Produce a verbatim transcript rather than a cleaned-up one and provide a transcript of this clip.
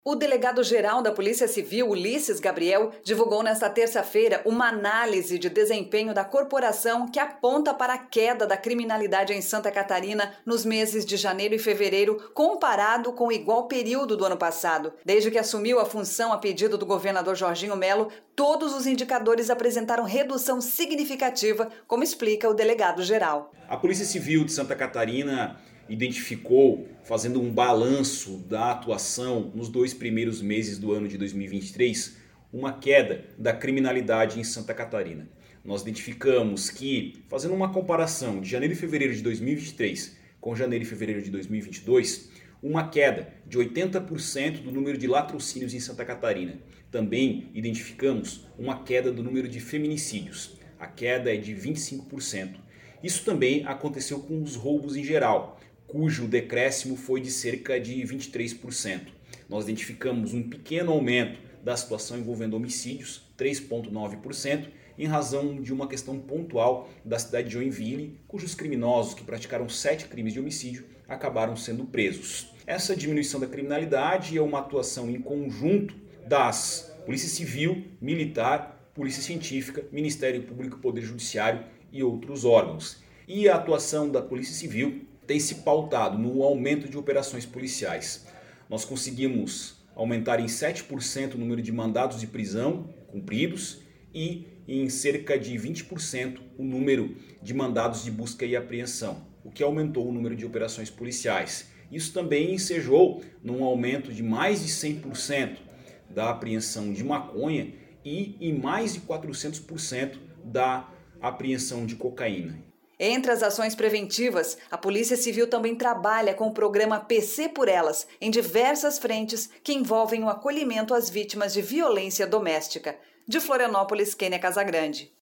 O delegado-geral da Polícia Civil, Ulisses Gabriel, divulgou nesta terça-feira uma análise de desempenho da corporação que aponta para a queda da criminalidade em Santa Catarina nos meses de janeiro e fevereiro, comparado com o igual período do ano passado. Desde que assumiu a função a pedido do governador Jorginho Melo, todos os indicadores apresentaram redução significativa, como explica o delegado-geral. A Polícia Civil de Santa Catarina identificou, fazendo um balanço da atuação nos dois primeiros meses do ano de dois mil e vinte e três, uma queda da criminalidade em Santa Catarina. Nós identificamos que, fazendo uma comparação de janeiro e fevereiro de dois mil e vinte e três com janeiro e fevereiro de dois mil e vinte e dois, uma queda de oitenta por cento do número de latrocínios em Santa Catarina. Também identificamos uma queda do número de feminicídios. A queda é de vinte e cinco por cento. Isso também aconteceu com os roubos em geral, cujo decréscimo foi de cerca de vinte e três por cento. Nós identificamos um pequeno aumento da situação envolvendo homicídios, três vírgula nove por cento, em razão de uma questão pontual da cidade de Joinville, cujos criminosos que praticaram sete crimes de homicídio acabaram sendo presos. Essa diminuição da criminalidade é uma atuação em conjunto das Polícia Civil, Militar, Polícia Científica, Ministério Público, Poder Judiciário e outros órgãos. E a atuação da Polícia Civil tem se pautado no aumento de operações policiais. Nós conseguimos aumentar em sete por cento o número de mandados de prisão cumpridos e em cerca de vinte por cento o número de mandados de busca e apreensão, o que aumentou o número de operações policiais. Isso também ensejou num aumento de mais de cem por cento da apreensão de maconha e em mais de quatrocentos por cento da apreensão de cocaína. Entre as ações preventivas, a Polícia Civil também trabalha com o programa P C por Elas, em diversas frentes que envolvem o acolhimento às vítimas de violência doméstica. De Florianópolis, Kênia Casagrande.